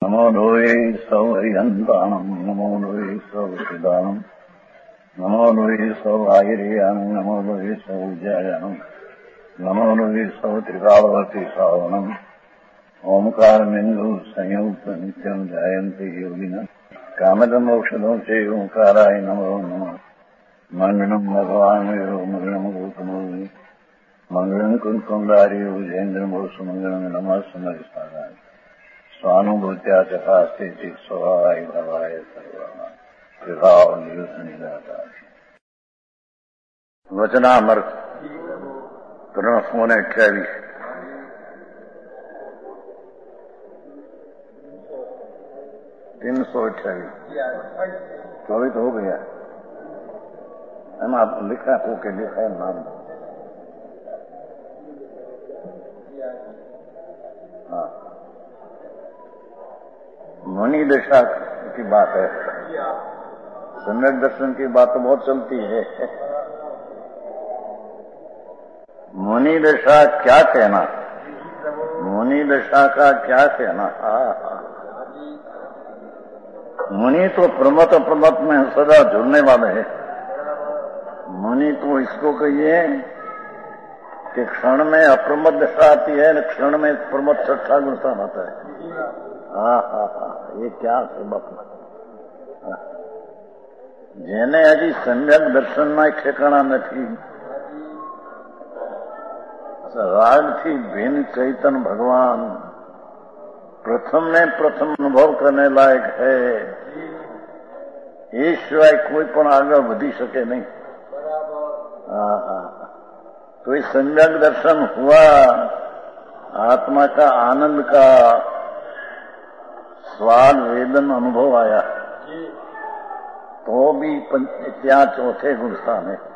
नमो लोये सौहरिहन्ताणम् नमो लोये सौहृदानम् नमो लोये सौभागिर्यानम् नमो लोये सौज्यायानम् नमो लोये सौत्रिकालवती सावनम् ओंकारमिन्दु संयुक्त नित्यम् जायन्ति योगिनः कामदमोक्षदो च ओंकाराय नमो नमः मंगलम् भगवान् वीरो मंगलम् गौतमो मंगलम् कुंकुमधारी विजेन्द्रमोसु मंगलम् नमः समरिसाराय स्वानुभूत्या चकास्ते स्वभावाय भवाय सर्वः प्रभाव निदाता वचनामृत प्रणव 28 328 कभी तो हो गया हम आप लिखा को के लिखा है नाम हाँ मुनि दशा की बात है। सम्यक दर्शन की बात तो बहुत चलती है। मुनि दशा क्या कहना, मुनि दशा का क्या कहना। मुनि तो प्रमत प्रमत में सदा जुड़ने वाले हैं। मुनि तो इसको कहिए कि क्षण में अप्रमत दशा आती है, क्षण में प्रमत छठा गुणस्थान आता है। ये क्या सबक जेने हजी सम्यक दर्शन में ठेकाणा नहीं, राग थी भिन्न चैतन भगवान प्रथम में प्रथम अनुभव करने लायक है। ये सिवाय कोई पण आगे वधी सके नहीं। तो ये सम्यक दर्शन हुआ, आत्मा का आनंद का स्वाद वेदन अनुभव आया, तो भी त्या चौथे गुणस्थान है।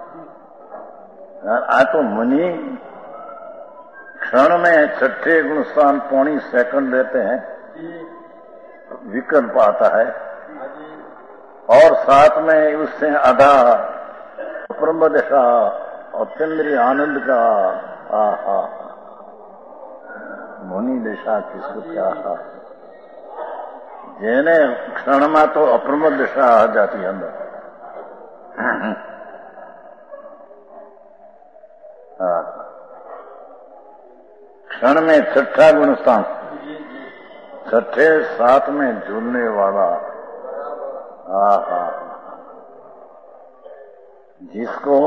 आ तो मुनि क्षण में छठे गुणस्थान पौनी सेकंड लेते हैं, विकल्प आता है, और साथ में उससे आधा ब्रह्म दशा अत्यंद्रीय आनंद का मुनि दशा किसको क्या जेने क्षण में तो अप्रमद दशा आ जाती है अंदर। क्षण में छठा गुणस्थान, छठे साथ में जुड़ने वाला जिसको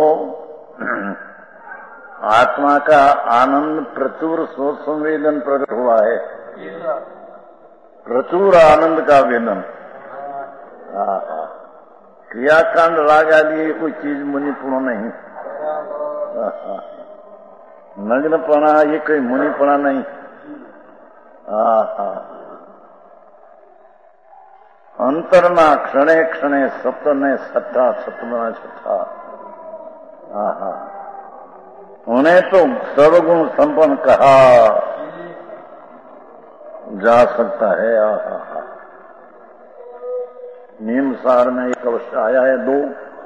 आत्मा का आनंद प्रचुर सोच संवेदन प्रकट हुआ है, प्रचुर आनंद का वेदन। क्रियाकांड राग आदि कोई चीज मुनिपुण नहीं, नग्नपना ये कोई मुनिपना नहीं। अंतरना क्षणे क्षणे सप्तने छठा सप्तमा छठा। उन्हें तो सर्वगुण संपन्न कहा जा सकता है। नीमसार में एक वर्ष आया है, 2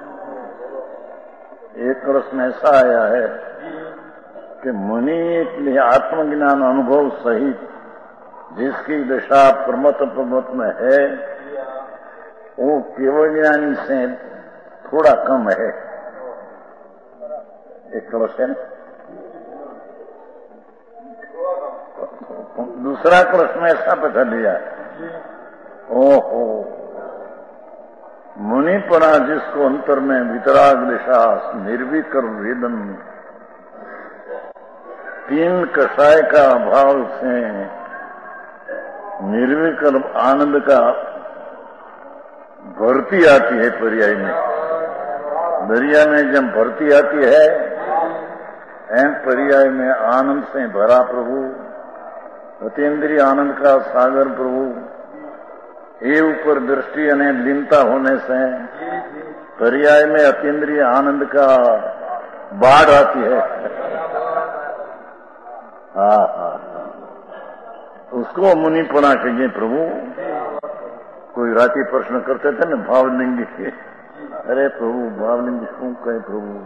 एक वर्ष में ऐसा आया है कि मुनि आत्मज्ञान अनुभव सहित जिसकी दशा प्रमत में है, वो केवल ज्ञानी से थोड़ा कम है। एक वर्ष है, दूसरा कलश में ऐसा पकड़ लिया। ओहो, मुनिपना जिसको अंतर में वितराग दिशा निर्विकर वेदन 3 कषाय का भाव से निर्विकर आनंद का भरती आती है। पर्याय में दरिया में जब भरती आती है, एम पर्याय में आनंद से भरा प्रभु, अतीन्द्रिय आनंद का सागर प्रभु, ये ऊपर दृष्टि अने लीनता होने से पर्याय में अतीन्द्रिय आनंद का बाढ़ आती है। उसको मुनिपना कहिए प्रभु। कोई राती प्रश्न करते थे ना भावलिंगी के, अरे प्रभु भावलिंगी क्यों कहे प्रभु,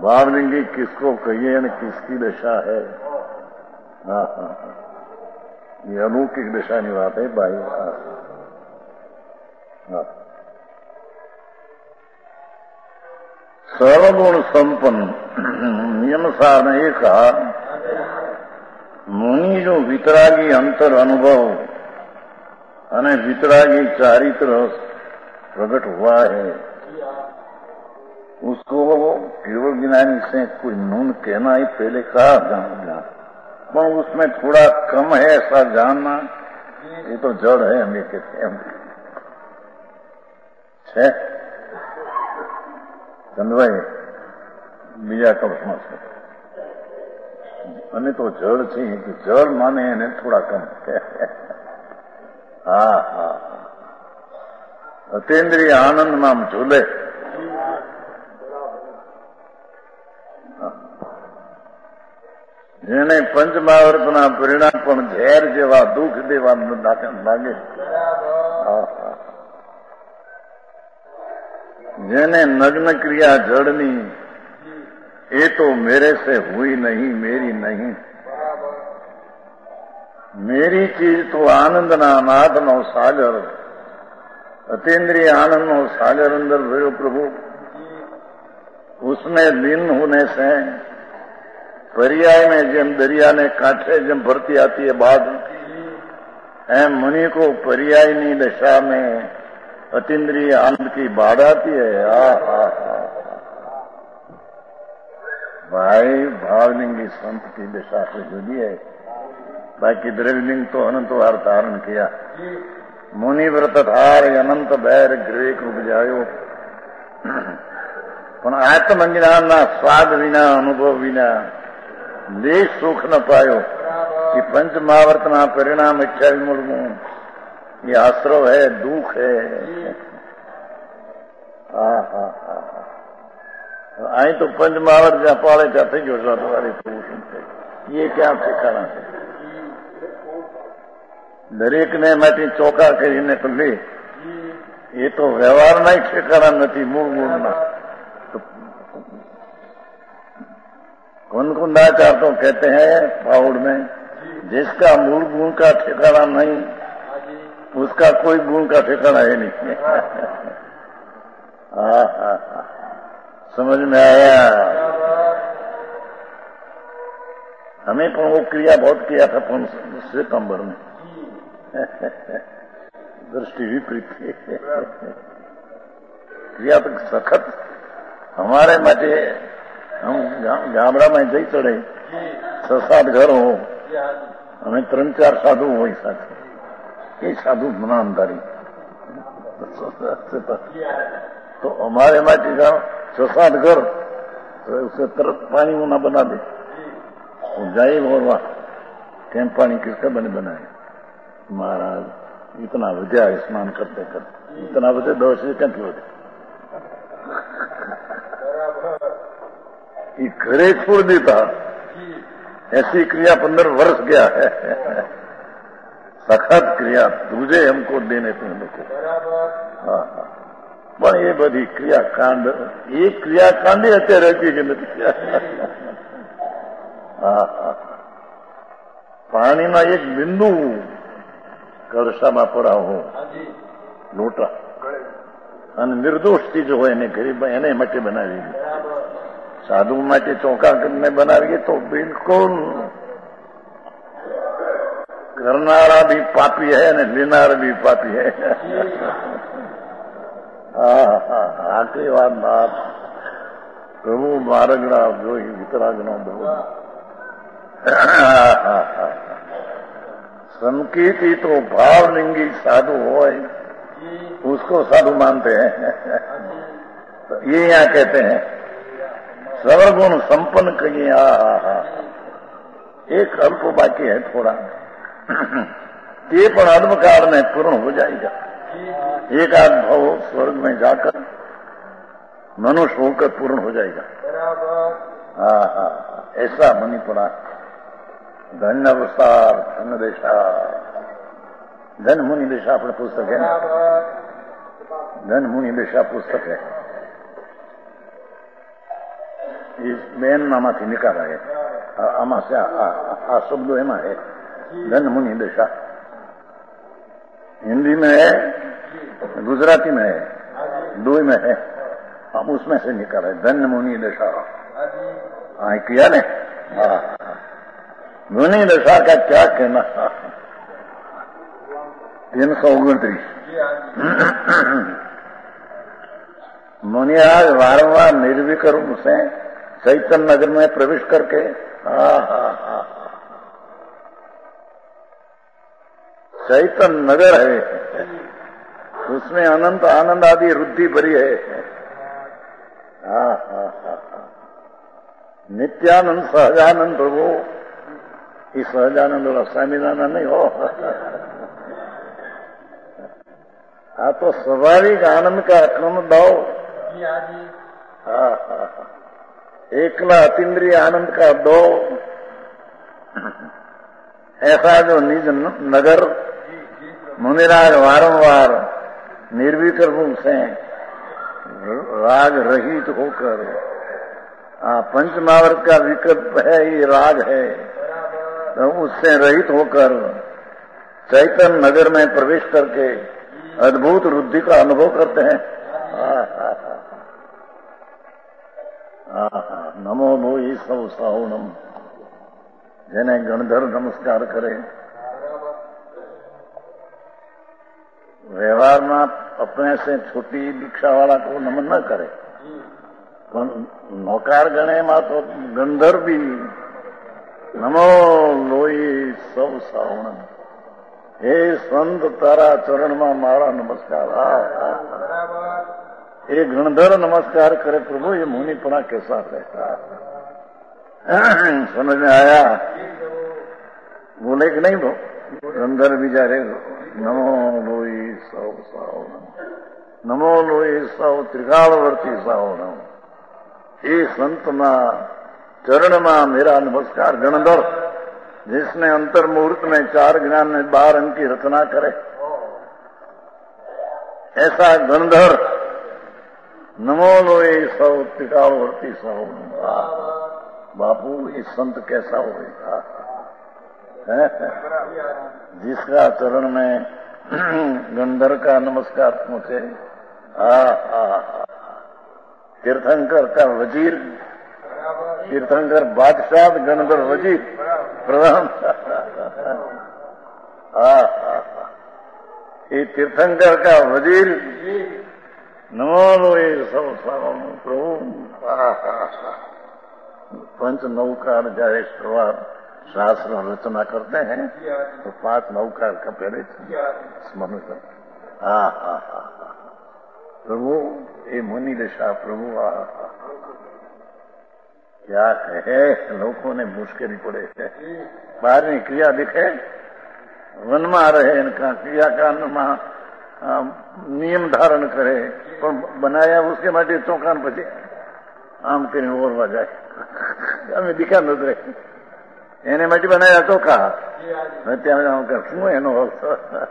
भावलिंगी किसको कहिए न किसकी दशा है। ये अलौकिक दशाની વાત है भाई। सर्वगुण संपन्न नियम सार ने ये कहा, मुनि जो वितरागी अंतर अनुभव અને वितरागी चारित्र प्रकट हुआ है, उसको केवल ज्ञानी से कोई नून कहना ही पहले कहा जानना, पर उसमें थोड़ा कम है ऐसा जानना, ये तो जड़ है हमें कहते हैं। चंद्रभाई बीजा कल्पना से અને તો જળ છે કે જળ માને એને થોડા કમ। હા હા, અતેન્દ્રિય આનંદ માં ઝૂલે। જેને પંચમહાવર્તના પરિણામ પણ ઝેર જેવા દુઃખ દેવા લાગે, જેને नग्न क्रिया जड़नी, ये तो मेरे से हुई नहीं, मेरी नहीं, मेरी चीज तो आनंद ना अनाथ नो सागर, अतीन्द्रिय आनंद नो सागर अंदर भयो प्रभु। उसमें लीन होने से पर्याय में जम दरिया ने कांठे जम भरती आती है बाढ़, एम मुनि को पर्यायनी दशा में अतीन्द्रिय आनंद की बाढ़ आती है। भाई भावलिंगी संत की दशा से जुड़ी है, बाकी द्रव्यलिंग तो अनंत वार धारण किया। मुनि व्रत धार अनंत बैर ग्रेक रूप जायो, पण आत्मज्ञान ना स्वाद विना, अनुभव विना लेश सुख न पायो कि पंच महावर्त ना परिणाम 28 मूलमू ये आश्रव है, दुख है। आई तो पंच महावर्त जहाँ पाले जाते जो तुम्हारी पुरुष, ये क्या ठिकाना है? दरेक ने माटी चौका करीने तो ले, ये तो व्यवहार ना ही ठिकाना नहीं, मूल गुण ना। तो कुंदाचार तो कहते हैं पाउड में, जिसका मूल गुण का ठिकाना नहीं, उसका कोई गुण का ठिकाना है नहीं। समझ में आया? हमें पण वो क्रिया बहुत किया था सितंबर में, दृष्टि विपरीत थी क्रिया तो सखत। हमारे माटे हम गामड़ा में जई चढ़े 6-7 घर हो, हमें 3-4 साधु हो साथ, ये साधु नामदारी तो हमारे माटी का 6-7 घर, तो उसे तरफ पानी मुना बना दे, वो जाए और वहां कैंप पानी किसका बनाए? महाराज इतना विद्या स्नान करते करते इतना बजे 10 से क्या होते, ये घरे छोड़ देता। ऐसी क्रिया 15 वर्ष गया है, सखत क्रिया तुझे हमको देने तुम को। પણ એ બધી ક્રિયાકાંડ, એ ક્રિયાકાંડ અત્યારે હતી કે નથી? પાણીમાં એક બિંદુ કળશામાં પડા હો, લોટા, અને નિર્દોષ ચીજ હોય એને ગરીબ એને માટે બનાવી, સાધુ માટે ચોખા કરીને બનાવીએ તો બિલકુલ करनारा भी पापी है ने लेनार भी पापी है। आखिरी बात बात प्रभु मार्गना जो वितरागना बहुत संकीर्ति तो भावलिंगी साधु हो, उसको साधु मानते हैं। तो ये यहाँ कहते हैं सर्वगुण संपन्न कहिए। एक अल्प बाकी है थोड़ा, ये पण अल्पकाल में पूर्ण हो जाएगा। एक आध भाव स्वर्ग में जाकर मनुष्य होकर पूर्ण हो जाएगा। ऐसा मुनि पड़ा। धन्य अवसार धन्य देशा, धन मुनि देशा अपने पुस्तक है, धन मुनि देशा पुस्तक है, इस बेन नामाથી निकाला है। आमा से आ शब्दों एमा है धन मुनि दशा। हिंदी में है, गुजराती में है, दो में है, हम उसमें से निकाले धन मुनि दशा। हाँ किया ने। हाँ मुनि दशा का क्या कहना। 329 मुनिराज वारंवार निर्विकल्प से चैतन्य नगर में प्रवेश करके चैतन्य नगर है, उसमें अनंत आनंद आदि रुद्धि भरी है। नित्यानंद सहजानंद प्रभु, इस सहजानंद वाला स्वामीनारायण नहीं हो। हाँ तो स्वाभाविक आनंद का क्रम दो। एकला अतीन्द्रिय आनंद का दो। ऐसा जो निज नगर मुनिराज वारंवार निर्विकल्प रूप से राग रहित होकर, पंचमावर्त का विकल्प है, ये राग है, तो उससे रहित होकर चैतन्य नगर में प्रवेश करके अद्भुत रुद्धि का अनुभव करते हैं। नमो भूयि सौ साहुनम, જેને ગણધર નમસ્કાર કરે। व्यवहार में अपने से छोटी दीक्षा वाला को नमन न करे, नौकार गणे में तो गंधर भी नमो लोई सब सावण, हे संत तारा चरण में मारा नमस्कार। ये गणधर नमस्कार करे प्रभु, ये मुनिपना कैसा रहता। समझ में आया? बोले कि नहीं वो गंधर भी जा रहे। नमो लोई सौ सावण, नमो लोई सौ त्रिकालवर्ती सावण, ये संत ना चरण में मेरा नमस्कार। गणधर जिसने अंतर मुहूर्त में 4 ज्ञान में 12 अंक की रचना करे, ऐसा गणधर नमो लोई सौ त्रिकालवर्ती सावण। बापू इस संत कैसा होगा जिसका चरण में गंधर का नमस्कार पहुंचे। तीर्थंकर का वजीर, तीर्थंकर बादशाह, गंधर वजीर प्रधान। ये तीर्थंकर का वजीर नमो लोए सब सावण प्रभु। पंच नौकार जाए सवार शास्त्र रचना करते हैं तो 5 नौकार का पहले स्मरण करते। प्रभु ये मुनि दशा प्रभु। क्या कहे, लोगों ने मुश्किल पड़े है। बाहर में क्रिया दिखे, वन में रहे, इनका क्रिया कांड में नियम धारण करे, पर बनाया उसके માટે ચોકાન પછી આમ કરીને ઓરવા જાય। અમે દીખા નજરે એને માટે બનાયા ચોખા, અત્યારે શું એનો અર્થ।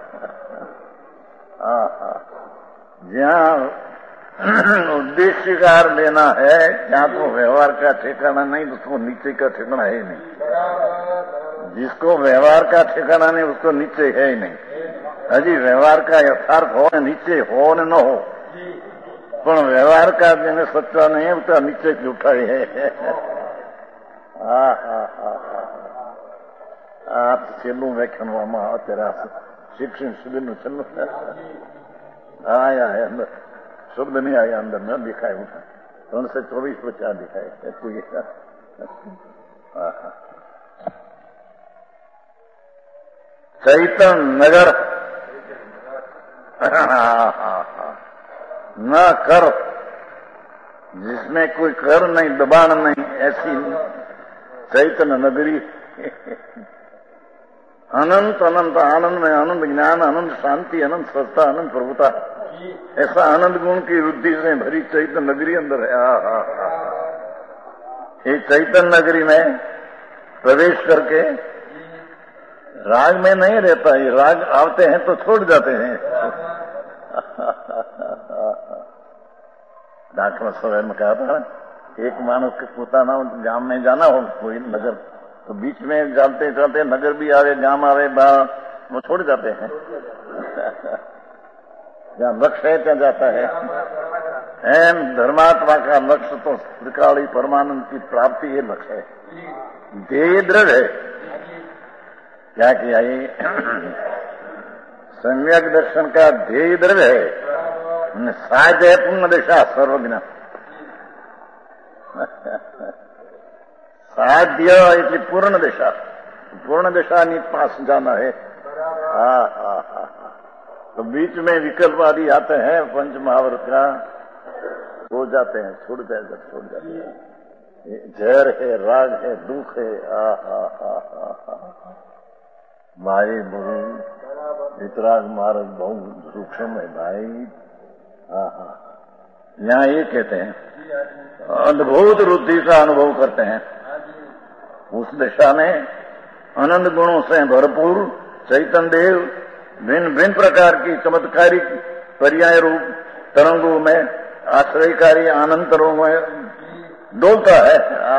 जहाँ उद्देश्यकार लेना है, यहाँ तो व्यवहार का ठिकाना नहीं, उसको नीचे का ठिकाना है ही नहीं। जिसको व्यवहार का ठिकाना नहीं उसको नीचे है ही नहीं। हजी व्यवहार का यथार्थ हो नीचे हो न न हो, पर व्यवहार का जेने सच्चा नहीं है उसका नीचे झूठा है। आप छेल्लू व्याख्यान અત્યારે शिक्षण शिविर નું છેલ્લું आया है अंदर, शब्द नहीं आया अंदर, न दिखाए उठा 324 पर 4 दिखाए। चैतन्य नगर न कर, जिसमें कोई कर नहीं, दबाण नहीं, ऐसी चैतन्य नगरी। अनंत अनंत आनंद में आनंद, ज्ञान आनंद, शांति आनंद, सत्ता आनंद, प्रभुता, ऐसा आनंद गुण की वृद्धि से भरी चैतन्य नगरी अंदर है। ये चैतन्य नगरी में प्रवेश करके राग में नहीं रहता, ये राग आते हैं तो छोड़ जाते हैं। डॉक्टर सवेर में कहा था, एक मानव के पोताना गांव में जाना हो कोई नगर, तो बीच में चलते चलते नगर भी आवे, गांव आवे, वो छोड़ जाते हैं। जहाँ लक्ष्य है ત્યાં जाता है। एम धर्मात्मा का लक्ष्य तो त्रिकाली परमानंद की प्राप्ति, ये लक्ष्य है। ध्येय दृढ़ है। क्या किया ये सम्यक दर्शन का ध्येय दृढ़ है। साध्य है पूर्ण दिशा सर्वज्ञ। साध्य એટલે પૂર્ણ દિશા, પૂર્ણ દિશાની पास जाना है। तो बीच में विकल्प आदि आते हैं पंच महावर्त का, हो जाते हैं, छोड़ जाते हैं। जहर है, राग है, दुख है। भाई बहु वितराग मार्ग बहु सूक्ष्म है भाई। यहाँ ये कहते हैं अद्भुत रुद्धि का अनुभव करते हैं। उस दिशा में अनंत गुणों से भरपूर चैतन्य देव भिन्न भिन्न प्रकार की चमत्कारिक पर्याय रूप तरंगों में आश्रयकारी आनंद तरंगों में डोलता है।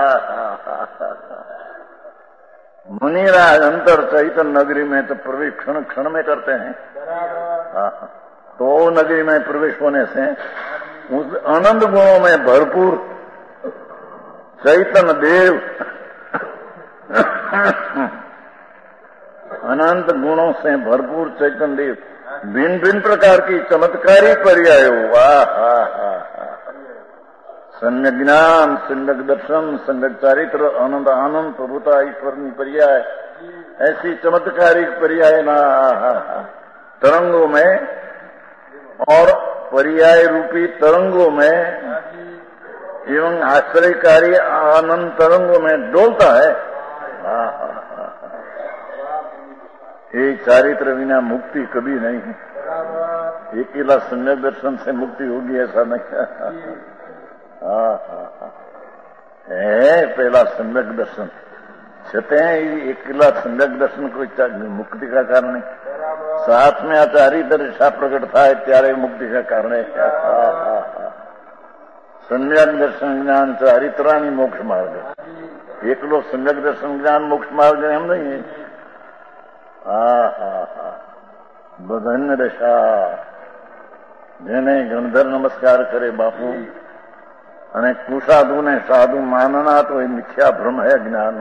मुनिराज अंतर चैतन्य नगरी में तो प्रवेश क्षण क्षण में करते हैं। तो नगरी में प्रवेश होने से उस आनंद गुणों में भरपूर चैतन्य देव अनंत गुणों से भरपूर चैतन्य देव भिन्न भिन्न प्रकार की चमत्कारी पर्याय। सम्यक ज्ञान, सम्यक दर्शन, सम्यक चारित्र, आनंद आनंद, प्रभुता, ईश्वरनी पर्याय, ऐसी चमत्कारिक पर्याय ना तरंगों में और पर्याय रूपी तरंगों में एवं आश्चर्यकारी आनंद तरंगों में डोलता है। ये चारित्र बिना मुक्ति कभी नहीं है। अकेला सम्यक दर्शन से मुक्ति होगी ऐसा नहीं है। पहला सम्यक दर्शन छते हैं, अकेला सम्यक दर्शन कोई मुक्ति का कारण नहीं। साथ में आचार्य दर्शा प्रकट था त्यारे मुक्ति का कारण है। सम्यक दर्शन ज्ञान चारित्रानी मोक्ष मार्ग। एकलो सम्यक दर्शन ज्ञान मोक्ष मार्ग हम नहीं है। बधन्य दशा જેને ગણધર નમસ્કાર કરે બાપુ અને કુસાધુ ને સાધુ માનના તો એ મિથ્યા ભ્રમ હે જ્ઞાન।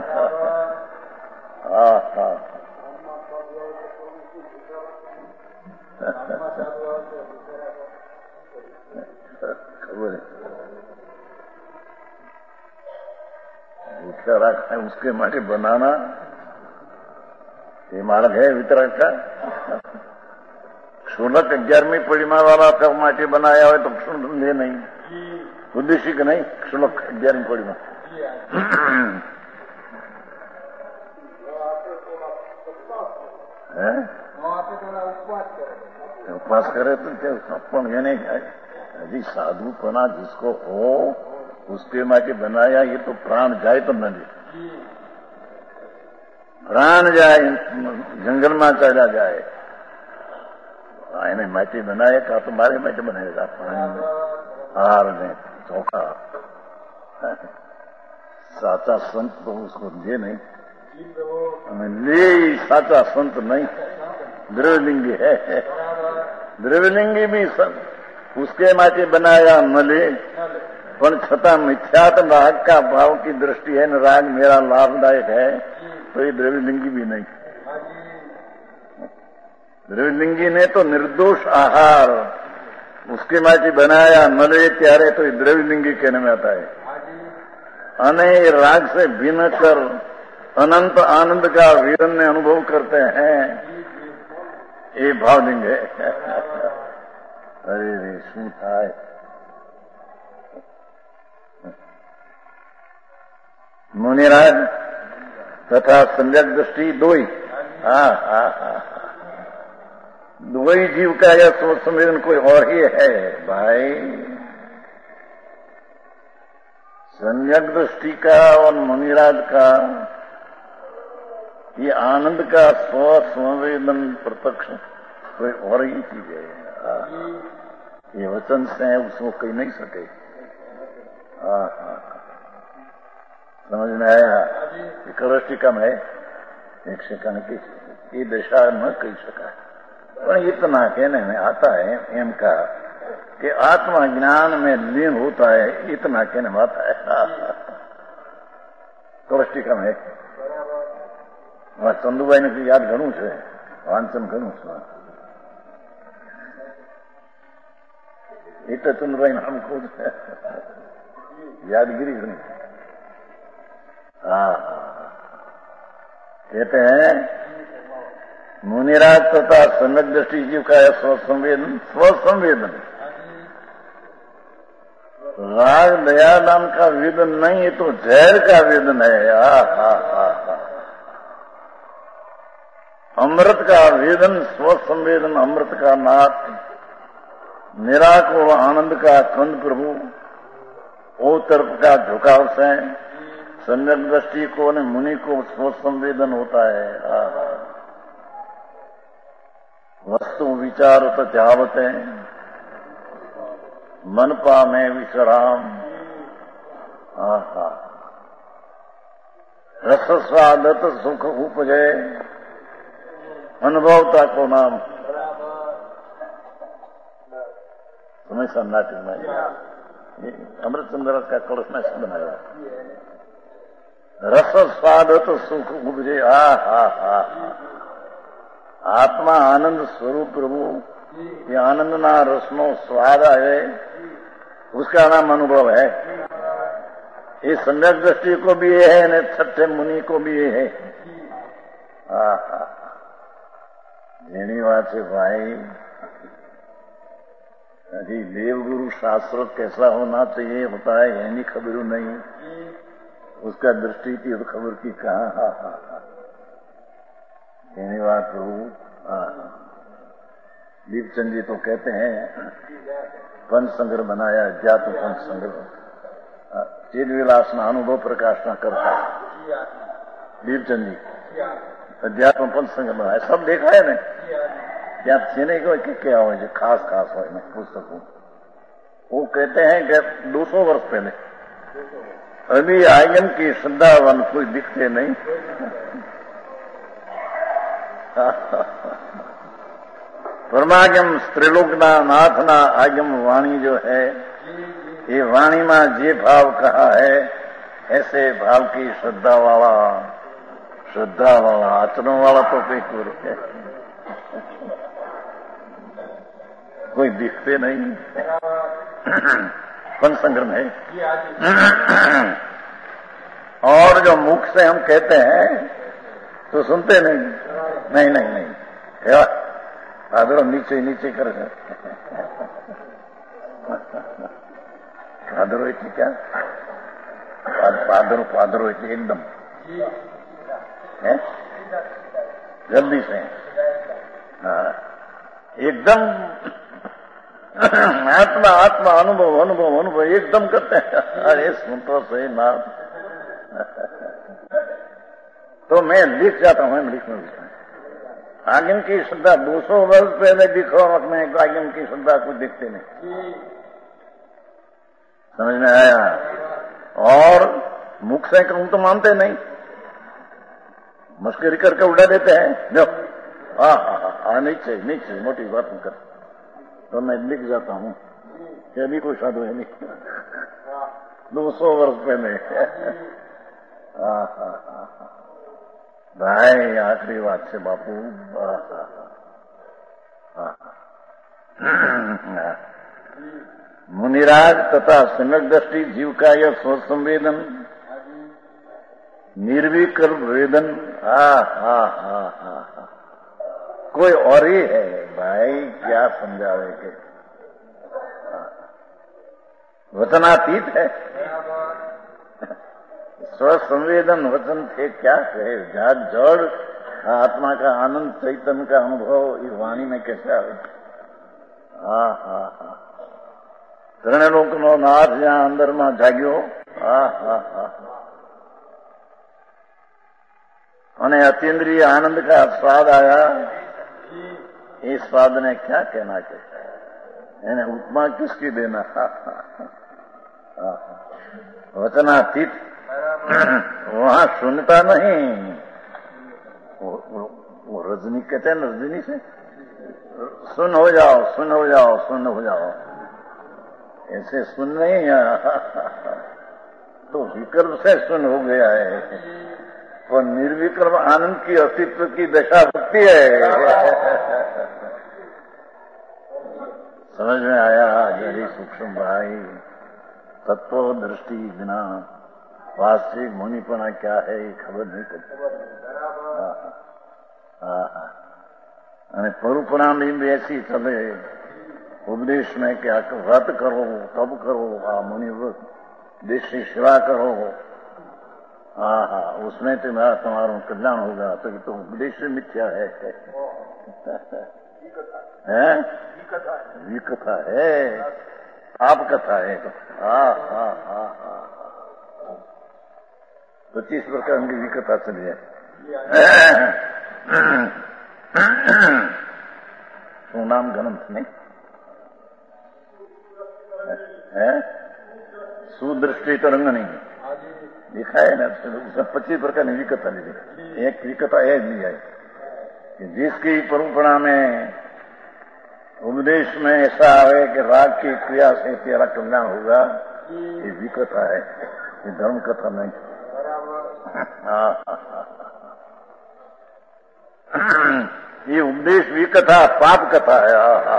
खबर है भूखा रखा है उसके मारे बनाना ये मार्ग है वितरक का। क्षुलक 11वीं परिमा वाला का माटे बनाया हो तो क्षुलक ये नहीं उद्देश्य का नहीं। क्षुलक 11वीं परिमा उपवास करे तो क्या पण ये नहीं अभी साधुपना जिसको हो उसके माटे बनाया। ये तो प्राण जाए तो न जाए, प्राण जाए जंगल में चला जाए आने माटी बनाए का तो मारे माटे बनाएगा। हार ने धोखा साचा संत तो उसको ले नहीं, ले साचा संत नहीं। द्रव्यलिंगी है, द्रव्यलिंगी भी संत उसके माटे बनाया न ले पर छता मिथ्यात्म राग का भाव की दृष्टि है न राग मेरा लाभदायक है तो ये द्रव्यलिंगी भी नहीं। द्रव्यलिंगी ने तो निर्दोष आहार उसके माटी बनाया न ले त्यारे तो ये द्रव्यलिंगी कहने में आता है। अने राग से भिन्न कर अनंत आनंद का वीरन्य अनुभव करते हैं ये भावलिंग है। अरे रे शू थाय मुनिराज तथा सम्यक दृष्टि दोई। दोई जीव का यह सोच संवेदन कोई और ही है भाई। सम्यक दृष्टि का और मुनिराज का ये आनंद का स्व संवेदन प्रत्यक्ष कोई और ही चीज है। ये वचन से उसको कह नहीं सके। समझ में आया कि कलष्टिका में एक सेकंड की ये दशा न कही सका, पर इतना कहने में आता है एम का कि आत्मा ज्ञान में लीन होता है, इतना कहने में आता है। कलष्टिका में चंदुभाई ने याद घणું છે, વાંચન ઘણું છે, એટલે ચંદુભાઈ નામ ખુદ यादगिरी घनी। हाँ, कहते हैं मुनिराज तथा सम्यक दृष्टि जीव का है स्वसंवेदन। राग दया नाम का वेदन नहीं, ये तो जहर का वेदन है। अमृत का वेदन स्वसंवेदन, अमृत का नाथ, निराकुल आनंद का कंद प्रभु, ओ तरफ का झुकाव से सम्यक दृष्टि को ने मुनि को स्वसंवेदन होता है। वस्तु विचार तचावत है, मन पा में विश्राम। रस स्वादत सुख उपजे, अनुभवता को नाम। तुम्हें नाटक में अमृतचंद्र का कलश में बनाया, रस स्वादत सुख उपजे। आत्मा आनंद स्वरूप प्रभु, ये आनंद ना रसनो स्वाद है, उसका नाम अनुभव है। ये सम्यक दृष्टि को भी ये है, ने छठे मुनि को भी ये है। एनी बात है भाई, अभी देवगुरु शास्त्र कैसा होना चाहिए होता है, यानी खबर नहीं, उसका दृष्टि की और खबर की कहा। यानी बात प्रभु दीपचंद जी तो कहते हैं पंच संग्रह बनाया, अध्यात्म पंच संग्रह, चेत विलास ना अनुभव प्रकाश ना करता दीपचंद जी, अध्यात्म पंच संग्रह बनाया, सब देखा है ना। ત્યાં જેને કહેવાય કે क्या હોય છે, ખાસ ખાસ હોય ને પુસ્તકો, वो कहते हैं कि 200 वर्ष पहले अभी आगम की श्रद्धावान कोई दिखते नहीं। परमागम त्रिलोकना नाथना आगम वाणी जो है, ये वाणी में जे भाव कहा है, ऐसे भाव की श्रद्धा वाला आचरण वाला तो कोई है, कोई दिखते नहीं। पंच संग्रह है। और जो मुख से हम कहते हैं तो सुनते नहीं। पादरो नीचे कर पादरो इतनी क्या पादरो इतनी एकदम है, जल्दी से एकदम आत्मा अनुभव एकदम करते हैं। अरे सुनते सही नाम तो मैं लिख जाता हूँ, आगम की श्रद्धा 200 वर्ष पहले दिखो, में आगम की श्रद्धा कुछ दिखते नहीं। समझ में आया? और मुख से कहूं तो मानते नहीं, मस्करी करके उड़ा देते हैं। जो नीचे मोटी बात कर, तो मैं लिख जाता हूँ कि अभी कोई साधु है नहीं, 200 वर्ष पहले। भाई आखिरी बात से बापू, मुनिराज तथा सम्यक दृष्टि जीव का यह स्वसंवेदन निर्विकल्प वेदन। कोई और ही है भाई, क्या समझावे के, वचनातीत है। स्वसंवेदन वचन थे क्या कहे, जड़ आत्मा का आनंद चैतन्य का अनुभव इस वाणी में कैसे आवे। ત્રણે લોકનો નાથ જ્યાં અંદરમાં જાગ્યો, અને अतीन्द्रिय आनंद का स्वाद आया। इस स्वाद ने क्या कहना कहता है, यानी उपमा किसकी देना। वचनातीत वहां सुनता नहीं। वो रजनी कहते हैं, रजनी से सुन हो जाओ, सुन हो जाओ, सुन हो जाओ, ऐसे सुन नहीं तो विकल्प से सुन हो गया है, पर निर्विकल्प आनंद की अस्तित्व की दशा होती है। समझ में आया जरी सूक्ष्म भाई, तत्व दृष्टि बिना वास्तविक मुनिपना क्या है ये खबर नहीं पड़ती। અને પરુપરામ ऐसी चले उपदेश में क्या व्रत करो, तब करो, मुनि व्रत, देश की सेवा करो, उसमें तुम्हारा कल्याण होगा, तो ये तो उपदेश से मिथ्या है। विकथा है, पाप कथा है। 25 प्रकार की विकथा चली है। શું નામ ગ્રંથ નહીં સુદૃષ્ટિ તો રંગણી दिखाए ना, 25 प्रकार की विकथा ली। एक विकथा है ली है कि जिसकी परंपरा में उपदेश में ऐसा आवे कि राग की क्रिया से तेरा कल्याण होगा, ये विकथा है, ये धर्म कथा नहीं। ये उपदेश विकथा पाप कथा है।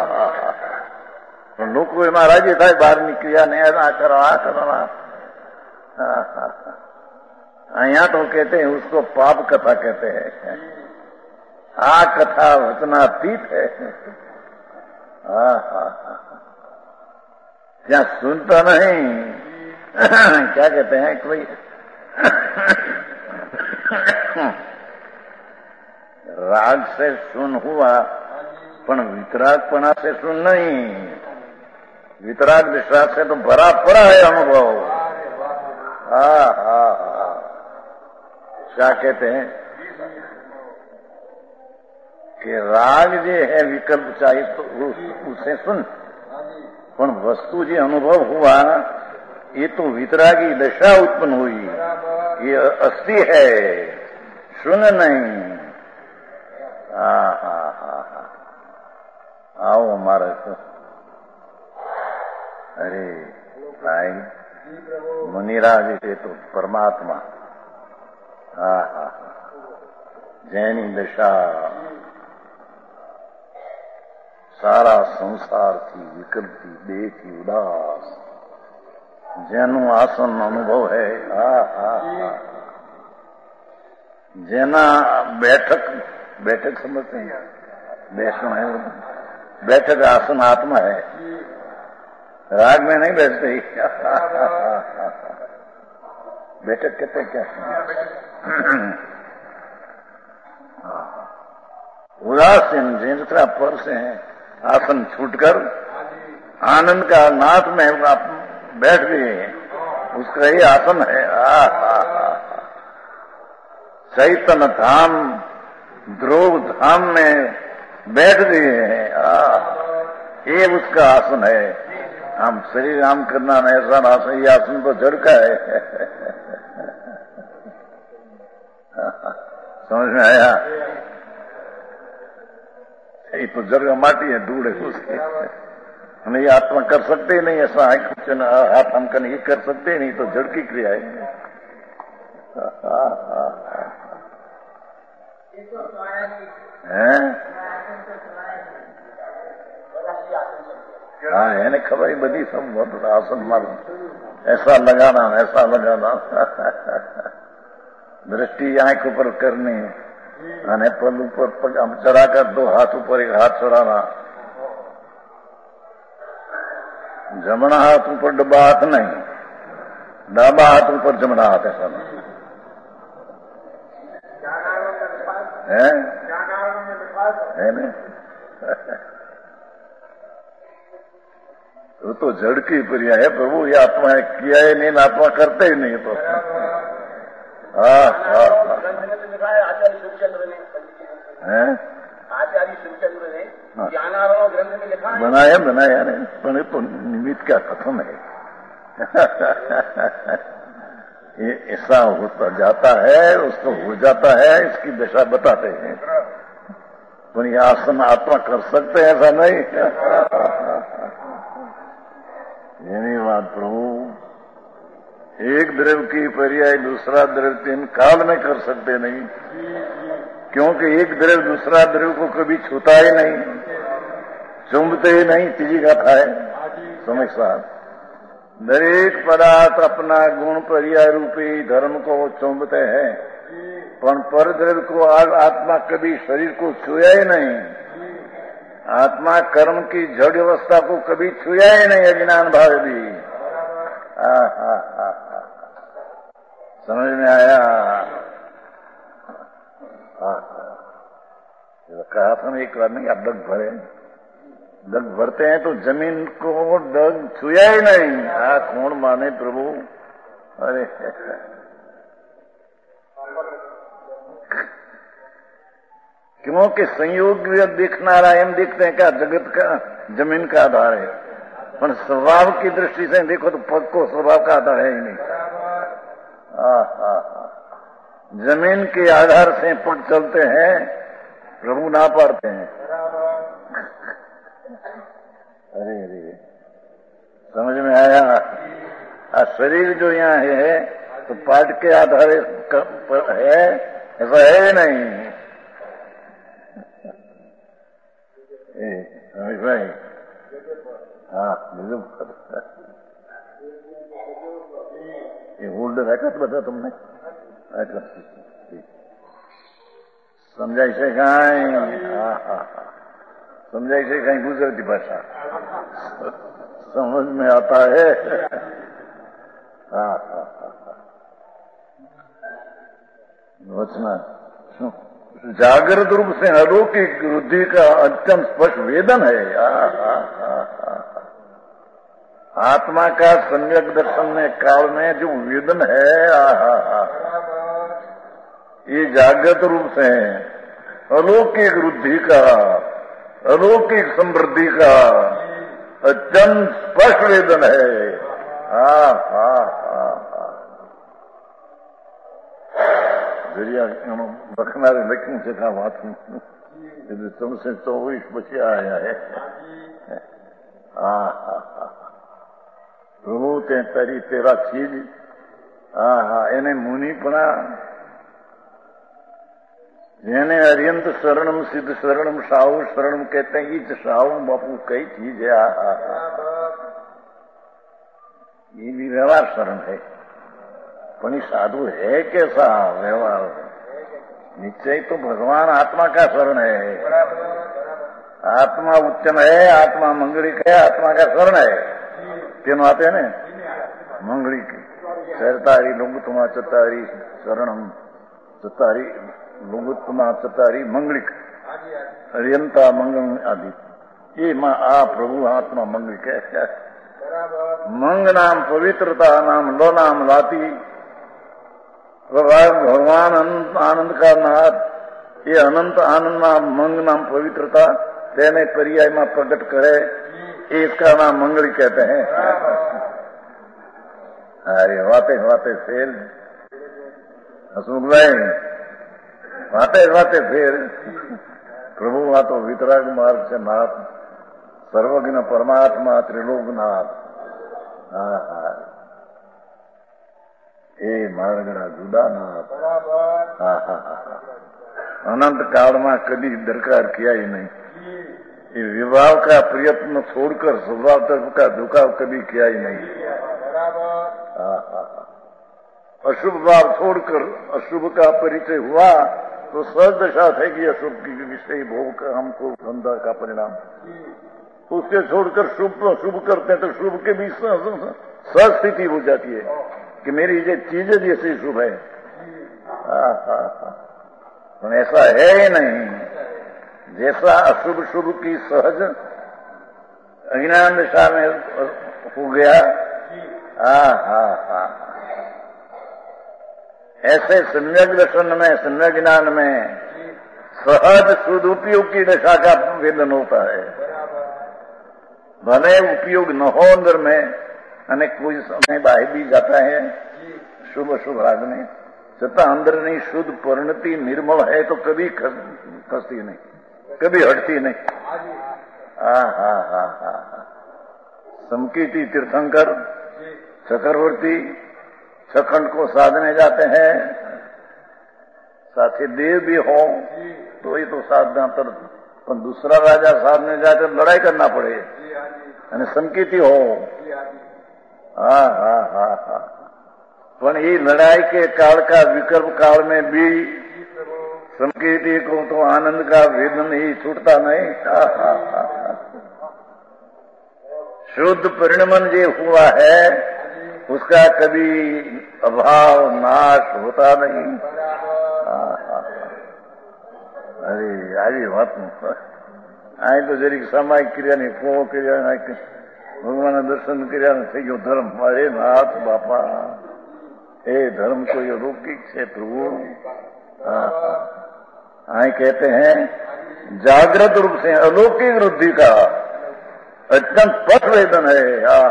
तो लोग को राजी था बाहर निकलिया नहीं आ करना। यहाँ तो कहते हैं उसको पाप कथा कहते हैं। कथा वचनातीत है। क्या सुनता नहीं, क्या कहते हैं कोई राग से सुन हुआ, पण वितरागपना से सुन नहीं। वितराग विश्वास से तो भरा पड़ा है अनुभव। क्या कहते हैं कि राग जो है विकल्प चाहिए तो उसे सुन, पण वस्तु जो अनुभव हुआ ये तो वितरागी दशा उत्पन्न हुई, ये अस्थि है, सुन नहीं। आओ हमारे को। अरे भाई मुनिराज है तो परमात्मा। जैनी दशा सारा संसार की विकृति देखी उदास, जैनु आसन अनुभव है। जैना बैठक समझते हैं, बैठना है, बैठक आसन आत्मा है, राग में नहीं बैठते। बैठक कहते क्या? उदासीन जिनका पर से आसन छूटकर आनंद का नाथ में आप बैठ गए, उसका ही आसन है। चैतन्य धाम ध्रुव धाम में बैठ गए हैं, ये उसका आसन है। हम शरीर राम करना ऐसा आसन, ये आसन तो जड़ का है। समझ में आया? ये तो जड़ का माटी है, धूड़ है उसकी। हम ये आत्मा कर सकते ही नहीं, ऐसा हाथ हम कर नहीं कर सकते, नहीं तो जड़ की क्रिया है। એને ખબર બધી સમજ આસન મારું ऐसा लगाना, ऐसा लगाना। दृष्टि आंख ऊपर करनी, અને પગ ઉપર પગ આમ ચડાकर 2 हाथ ऊपर 1 हाथ चढ़ाना, जमना हाथ ऊपर डब्बा हाथ नहीं, डाबा हाथ ऊपर जमना हाथ, ऐसा नहीं है ना। वो तो जड़ की क्रिया है प्रभु, ये आत्मा किया है नहीं, आत्मा करते ही नहीं। तो आचार्य शिवचंद्र ने ज्ञानारोह ग्रंथ में लिखा है, बनाया नहीं, पर तो निमित्त का कथन है। ये ऐसा होता जाता है, उसको हो जाता है, इसकी दशा बताते हैं। पर ये आसन आत्मा कर सकते हैं, ऐसा नहीं। ये नहीं बात प्रभु। एक द्रव्य की पर्याय दूसरा द्रव्य 3 काल में कर सकते नहीं, क्योंकि एक द्रव्य दूसरा द्रव्य को कभी छूता ही नहीं, चुंबते ही नहीं। तीजी गाथा है समझ साहब। दरेक पदार्थ अपना गुण पर्याय रूपी धर्म को चुंबते हैं, पर द्रव्य को आत्मा कभी शरीर को छुया ही नहीं। आत्मा कर्म की जड़ अवस्था को कभी छुया ही नहीं, अज्ञान भाव भी। समझ में आया? कहा था एक बार नहीं, आप डग भरे, डग भरते हैं तो जमीन को डग छुया ही नहीं। कौन माने प्रभु? अरे क्योंकि संयोग देखनारा एम देखते हैं क्या जगत का जमीन का आधार है, पर स्वभाव की दृष्टि से देखो तो पग को स्वभाव का आधार है ही नहीं। जमीन के आधार से पग चलते हैं, प्रभु ना पाते हैं। अरे अरे समझ में आया? शरीर जो यहाँ है तो पाठ के आधार पर है, ऐसा है नहीं। भाई हाँ बिल्कुल। ये होल्डर है क्या तो बता तुमने? अच्छा समझाई से कहीं? समझाई से कहीं गुजरती भाषा समझ में आता है। वचना जागृत रूप से अलौकिक वृद्धि का अत्यंत स्पष्ट वेदन है। आत्मा का सम्यक दर्शन में काल में जो वेदन है, ये जागृत रूप से अलौकिक वृद्धि का, अलौकिक समृद्धि का अत्यंत स्पष्ट वेदन है। बखनारे लक्ष्मी से कहा बात तुमसे 24 बचे आया है। प्रभु ते तारी तेरा चीज એને મુનિપણા જેને अरियंत शरणम सिद्ध शरणम साहु शरणम कहते हैं, ये साहु बापू कई चीज है। ये भी व्यवहार शरण है, पण साधु है कैसा व्यवहार? निश्चय तो भगवान आत्मा का शरण है। आत्मा उत्तम है, आत्मा मंगलिक है, आत्मा का शरण है। तीनों आते हैं ना मंगलिक, चरतारी लुंगुतमा चतारी शरणम, चतारी लुंगुतमा चतारी मंगलिक, अरियंता मंगल आदि। ये आ प्रभु आत्मा मंगलिक है। मंग नाम पवित्रता नाम लो नाम लाती। भगवान आनंद का नाथ, ये अनंत आनंद नाम मंग नाम पवित्रता तेने पर्याय में प्रकट करे, इसका नाम मंगल कहते हैं। अरे वाते वाते फेल हसमुख भाई, वाते वाते फेल। प्रभु वा तो वितराग मार्ग से नाथ, सर्वज्ञ परमात्मा त्रिलोकनाथ। ए मार्गना जुदा नाथ। अनंत काल में कभी दरकार किया ही नहीं। ये विवाह का प्रयत्न छोड़कर स्वभाव तरफ का झुकाव कभी किया ही नहीं। अशुभ भाव छोड़कर अशुभ का परिचय हुआ तो सहज दशा थे कि अशुभ की विषय भोग का हमको धंधा का परिणाम। उसके छोड़कर शुभ करते हैं तो शुभ के भी सहज स्थिति हो जाती है कि मेरी ये चीजें जैसी शुभ है। तो ऐसा है ही नहीं। जैसा अशुभ शुभ की सहज अज्ञान दिशा में हो गया, ऐसे सम्यक दर्शन में, सम्यक ज्ञान में सहज शुद्ध उपयोग की दशा का वेदन होता है। भले उपयोग न हो अंदर में, અને કોઈ समय बाहर भी जाता है, शुभ अशुभ राग नहीं, छतां अंदરની શુદ્ધ પરિણતિ निर्मल है तो कभी खसती नहीं, कभी हटती नहीं। समकीर्ति तीर्थंकर चक्रवर्ती छखंड को साधने जाते हैं, साथी देव भी हो तो ये तो साधना तर, पर दूसरा राजा साधने जाकर लड़ाई करना पड़े અને समकीर्ति हो। पण ये लड़ाई के काल का विकल्प काल में भी समकीर्ति को तो आनंद का वेदन ही छूटता नहीं। शुद्ध परिणमन जो हुआ है उसका कभी अभाव नाश होता नहीं। अरे આવી વાત આ તો જરીક સામાયિક ક્રિયાની કોવો કર્યા, ભગવાનના દર્શન કર્યા થઈ ગયો ધર્મ। અરે નાથ બાપા, એ धर्म तो ये अलौकिक है प्रभु। आए कहते हैं जागृत रूप से अलौकिक वृद्धि का अत्यंत स्पष्ट वेदन है।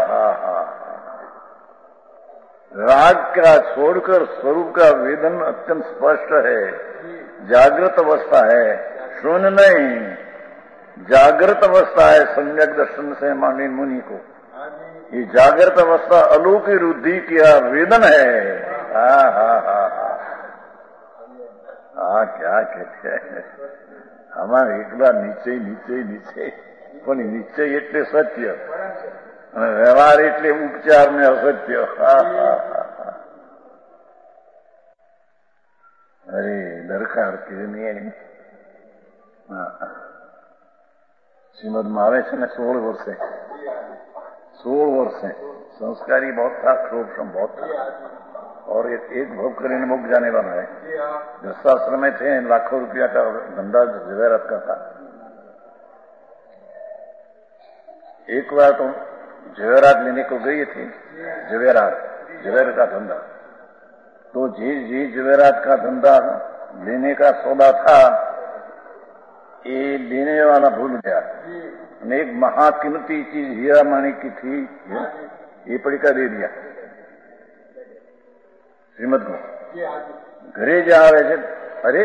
राग का छोड़कर स्वरूप का वेदन अत्यंत स्पष्ट है। जागृत अवस्था है, शून्य नहीं। जागृत अवस्था है सम्यक दर्शन से माने मुनि को। ये जागृत अवस्था अलौकिक वृद्धि किया वेदन है। क्या कहते हैं हमारे एकला नीचे नीचे नीचे, પણ નિશ્ચય એટલે સત્ય અને વ્યવહાર એટલે ઉપચાર ને અસત્ય। અરે દરકાર કેવી શ્રીમદમાં આવે છે ને 16 વર્ષે 16 વર્ષે संस्कारी बहुत था, क्षोभम बहुत था और एक भोग કરીને मुक जाने वाला है। गृहस्थाश्रम में थे, लाखों रुपया का धंधा जवेरात का था। एक बार तो जवेरात लेने को गई थी, जवेरात का धंधा। तो जी जवेरात का धंधा लेने का सौदा था, ये लेने वाला भूल गया। एक महाकीमती चीज हीरा माणिक की थी, ये पड़िका दे दिया श्रीमद को। घरे जा रहे थे, अरे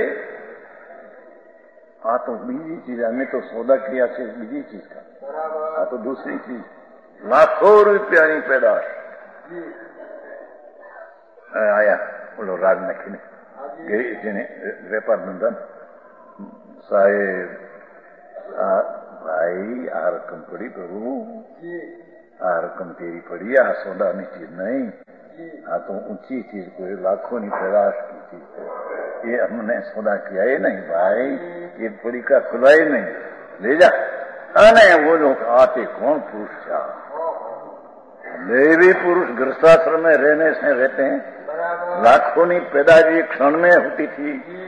आ तो बीजी चीज, हमें तो सौदा किया છે બીજી चीज का, आ तो दूसरी चीज। लाखों रुपयाની पैदाश आया बोलो राग नाखीने જેને વેપાર ધંધા સાહેબ भाई आ रकम पड़ी प्रभु, आ रकम तेरी पड़ी, आ सौदा ની चीज नहीं, आ तो ऊंची चीज कोई लाखों की पैदाश की चीज है। ये हमने सौदा किया ही नहीं भाई, ये पड़ी का खुला ही नहीं, ले जा। अने वो लोग आते कौन पुरुष था, देवी पुरुष गृहस्थाश्रम में रहने से रहते हैं, लाखों की पैदाशी क्षण में होती थी।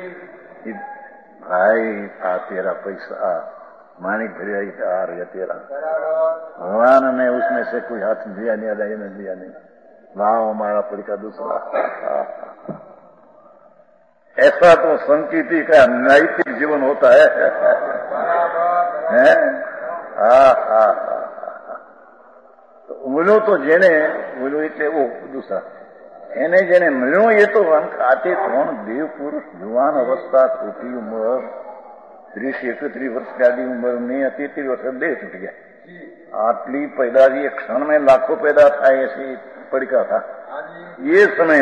भाई आ तेरा पैसा मानिक भरिया आ रहा तेरा, भगवान ने उसमें से कोई हाथ दिया नहीं, अदाई ने दिया नहीं, लाओ हमारा पड़िका दूसरा। ऐसा तो संकीर्ति का नैतिक जीवन होता है। तो मिलो तो जेने मिलो એટલે वो दूसरा એને જેને મળ્યો એ તો આતે કોણ દેવ પુરુષ જુવાન અવસ્થા, છોટી ઉંમર 30-31 वर्ष की आदि उम्र में 33 वर्ष देह छूट गया। आटली पैदाशी एक क्षण में लाखों पैदा था, ऐसी पड़िका था। ये समय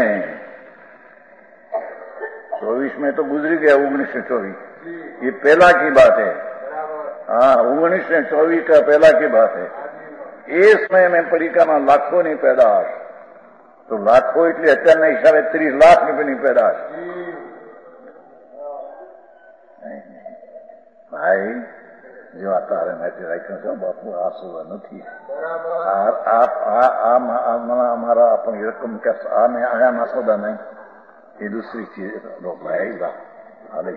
24 में तो गुजरी गया, 1924 ये पहला की बात है। 1924 का पहला की बात है। ये समय में पड़िका में लाखों नहीं पैदाश, तो लाखों એટલે અત્યારના હિસાબે 30 લાખ રૂપિયાની पैदाश। ભાઈ જો આ તારે માટે રાખ્યો છો બાપુ, આ સુવા નથી। અમારા આપણી રકમ કે આના સોદા નહીં, એ दूसरी चीज लो भाई ला हाले।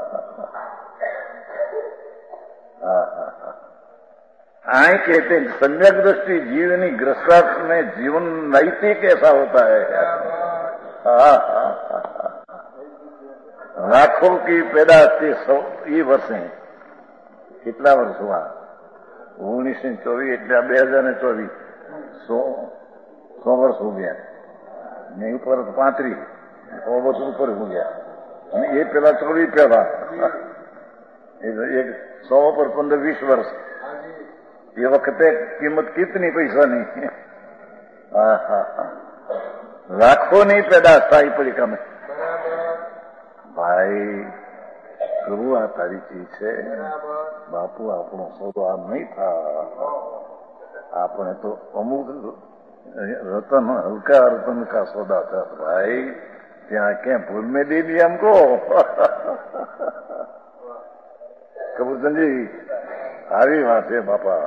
आए कहते हैं सम्यक दृष्टि जीवनी ग्रस्तार्थ में जीवन नैतिक ऐसा होता है। लाखों की पैदा थी 100 वर्ष है। कितना वर्ष हुआ? 1924 એટલે 2024 100 वर्ष हो गया। ને ઉપર 35, બધું ઉપર હું ગયા. અને એ પેલા 24 એક 100 પર 15-20 વર્ષ. એ વખતે કિંમત કિતની પૈસાની? લાખોની પેદાશ થાય પડી કામે. ભાઈ પ્રભુ આ તારી ચીજ છે. બાપુ આપણો સોદો આમ નહીં થાય. આપણે તો અમુક રતન હલકા રતન કા સોદા था भाई. ત્યાં ક્યાં ભૂલ में दे दिया हमको. કબૂતરજી આવી વાત છે બાપા.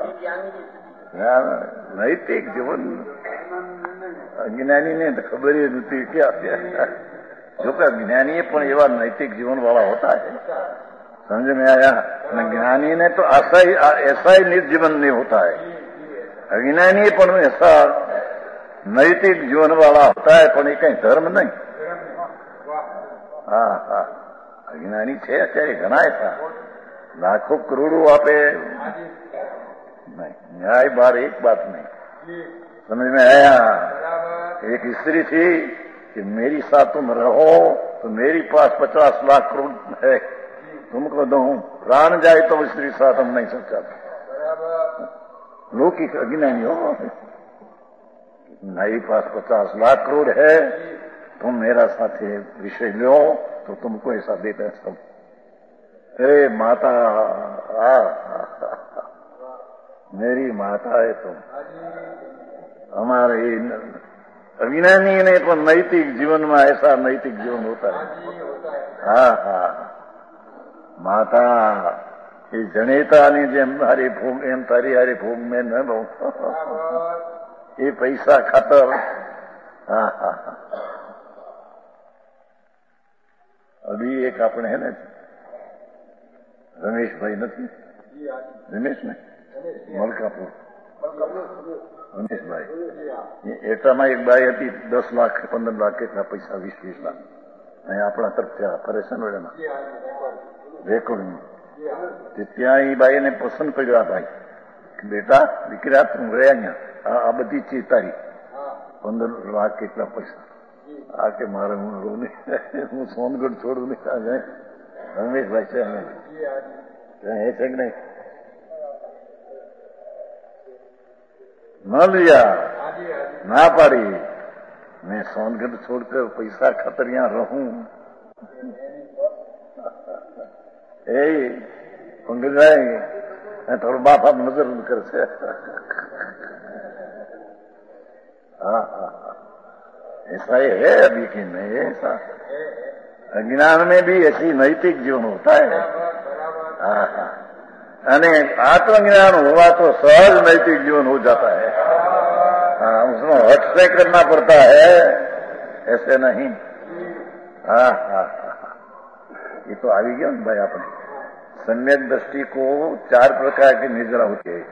નૈતિક જીવન અજ્ઞાની ને ખબર ही નથી क्या. जो कि ज्ञानी પણ એવા नैतिक जीवन वाला होता है. समझ में आया. ज्ञानी ने तो ऐसा ही निज जीवन नहीं होता है. अज्ञानी પણ ऐसा नैतिक जीवन वाला होता है, પણ એ કઈ ધર્મ નહીં. હા હા અજ્ઞાની છે અત્યારે ઘણા હતા. લાખો કરોડો આપે नहीं. न्याय बार एक बात नहीं. समझ में आया. एक स्त्री थी कि मेरी साथ तुम रहो तो मेरी पास 50 लाख करोड़ है, तुमको दो. प्राण जाए तो स्त्री साथ हम नहीं सोचा. लौकिक अज्ञानी हो. मेरी पास 50 लाख करोड़ है, तुम मेरा साथी विषय लो तो तुमको ऐसा देता है सब. अरे माता, मेरी माता है तुम. हमारे अज्ञानी ने પણ नैतिक जीवन में ऐसा नैतिक जीवन होता है. हाँ हाँ माता એ જણેતાની જેમ હારી ભોગ એમ તારી હારી ભોગ મેં ન લઉં. એ પૈસા ખાતર. હા હા હા અભી એક આપણે હે ને રમેશભાઈ નથી, રમેશ ને મલકાપુર રમેશભાઈ, એટામાં એક બાઈ હતી 10 લાખ 15 લાખ કેટલા પૈસા 20-20 લાખ અહીંયા આપણા તરફથી ફરે છે ને રેકોર્ડિંગ. ત્યાં એ બાઈને પસંદ કર્યો આ ભાઈ. બેટા દીકરા તું રહે અહીંયા, આ બધી ચીજ તારી. 15 લાખ કેટલા પૈસા. આ કે મારે હું રહું નહીં, હું સોનગઢ છોડું નહીં. આ જાય રમેશભાઈ છે એ છે કે નહીં. न लिया, ना पाड़ी. मैं सोनगढ़ छोड़कर पैसा खातर यहाँ रहूं. ए पंकज भाई थोड़ा बाप आप नजर कर से. हाँ हाँ ऐसा ही है अभी कि नहीं. ऐसा अज्ञान में भी ऐसी नैतिक जीवन होता है. हाँ हाँ અને आत्मज्ञान हुआ तो सहज नैतिक जीवन हो जाता है. हाँ उसमें हट से करना पड़ता है, ऐसे नहीं. हाँ हाँ ये तो आ गया ना भाई. आपने सम्यक दृष्टि को 4 प्रकार की निद्रा होती है.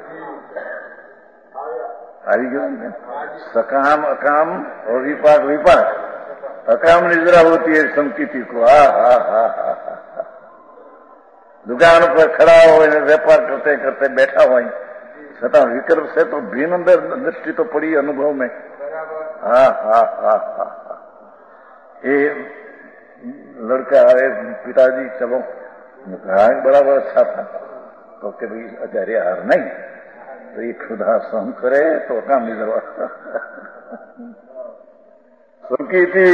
आ गया सकाम अकाम और विपाक. विपाक अकाम निद्रा होती है संकिति को. हा हा हा हा हा. दुकान पर खड़ा हो, व्यापार करते करते बैठा हो, छता विकल्प से तो भिन्न दृष्टि तो पड़ी अनुभव में. हाँ हाँ हाँ हाँ ये लड़का आए, पिताजी चलो बराबर अच्छा था. तो कि भाई अचार्य हार नहीं तो ये खुदा सहन करे तो काम नहीं करवा. सुनकी थी.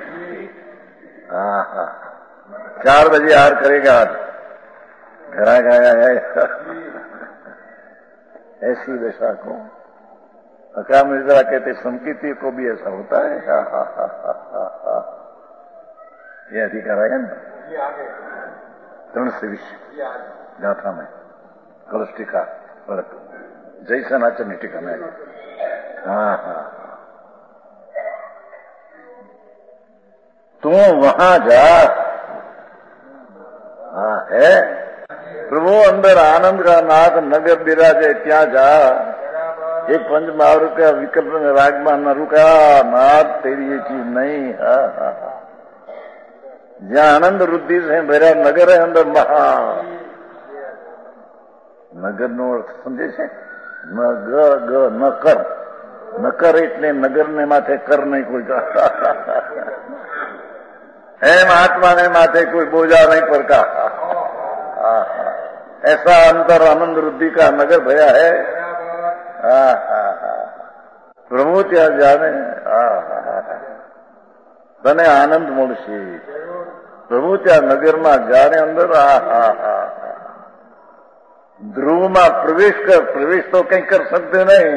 हाँ हाँ 4 बजे हार करेगा. घरा गया है. ऐसी दशा को अकाम निद्रा कहते. संकिति को भी ऐसा होता है. हा हा हा हा हा हा. ये अधिकार आया ना 3 से विषय गाथा में कलश टीका जैसा नाचन टीका में. हाँ हाँ तू वहां जा. हाँ है प्रभु अंदर आनंद का नाथ नगर बिराजे ત્યાં जा. एक पंच महावर का विकल्प में रागमान न रुका. नाथ तेरी ये चीज नहीं. हाँ हाँ जहाँ आनंद वृद्धि से भरा नगर है अंदर महा. नगर નો અર્થ સમજે છે? ન ગ ગ ન કર. નકર એટલે નગરને માથે કર નહીં કોઈ का એમ આત્માને માથે કોઈ બોझा नहीं पड़ता। ऐसा अंतर आनंद रुद्धि का नगर भया है। प्रभु त्या जाने तने आनंद મળશે। प्रभु त्या नगर में जाने अंदर ध्रुव में प्रवेश तो कहीं कर सकते नहीं।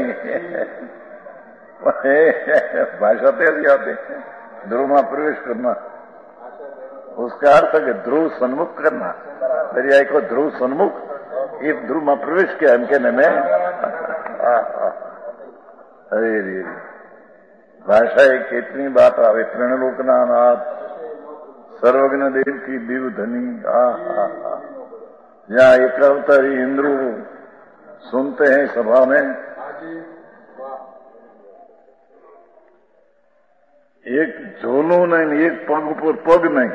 भाषा तैयारी आते ध्रुव में प्रवेश करना, उसका अर्थ है कि ध्रुव सन्मुख करना। दरियाई को ध्रुव सन्मुख, ये ध्रुव में प्रवेश किया हम कहने में। अरे भाषा एक कितनी बात आवे। त्रिलोकना नाथ सर्वज्ञ देव की दिव धनी। जहाँ एक अवतारी इंद्र सुनते हैं सभा में, एक झोलू नहीं, एक पग ऊपर पग नहीं,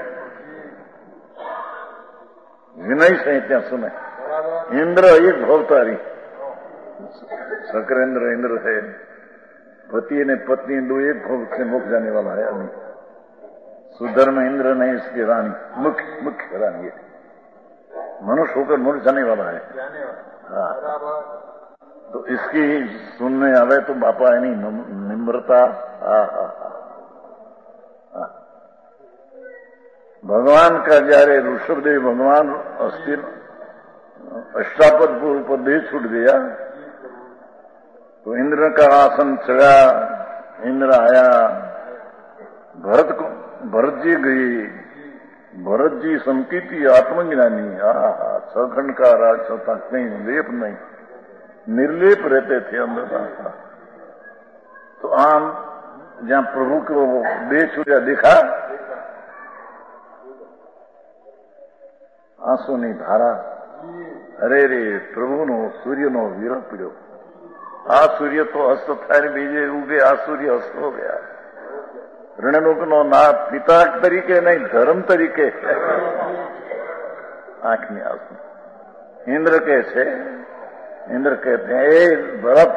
विनय से क्या सुने। इंद्र एक भवतारी, सकरेंद्र इंद्र है, पति ने पत्नी दो एक भव से मुख जाने वाला है। अभी सुधर्म इंद्र नहीं, इसकी रानी मुख्य रानी है, मनुष्य होकर मुख जाने वाला है। हाँ, तो इसकी सुनने आवे तो बापा है नहीं निम्रता। भगवान का जारे ऋषभदेव भगवान अस्थिर अष्टापद पर देह छूट गया तो इंद्र का आसन चढ़ा, इंद्र आया, भरत जी गई। भरत जी संकीर्ति आत्मज्ञानी, छखंड का राज तक नहीं, लेप नहीं, निर्लेप रहते थे अंदर। तो आम जहां प्रभु को देह छूटा देखा, आंसू धारा। अरे रे प्रभु नो सूर्य नो वीरो पीड़ो। आ सूर्य तो अस्त थाने बीजे उगे, आ सूर्य अस्त हो गया। ऋणलोक नो ना पिता तरीके नहीं, धर्म तरीके आंख में आंसू। इंद्र कैसे? इंद्र कहते हैं, ए भरत